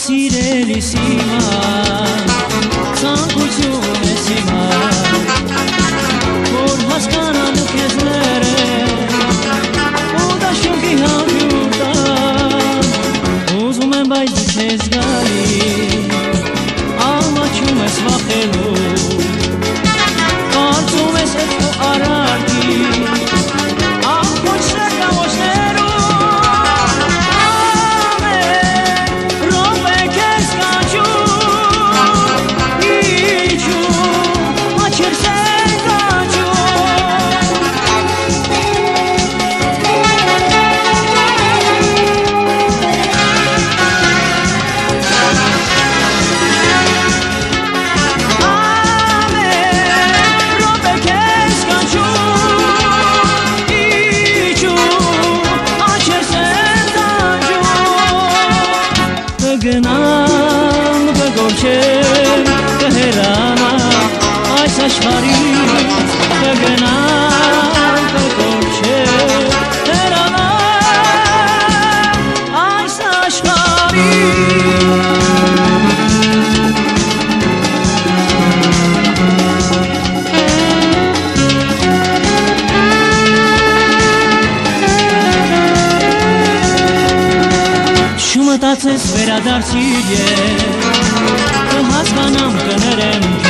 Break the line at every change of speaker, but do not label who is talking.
Սիրելիս իման ցանկություն ես իման որ հասկանալու քեզ ներել ու դաշունքի համյուր տան ուզում եմ բայց չես գալի ամաչում ես վախելու կարծում ես հետ քո արարքի Գնամ կգորջեմ կհերանա այս աշխարհից կգնամ կգորջեմ հերանա այս աշխարհից Մտածես վերադարձիր ես կհասկանամ կներեմ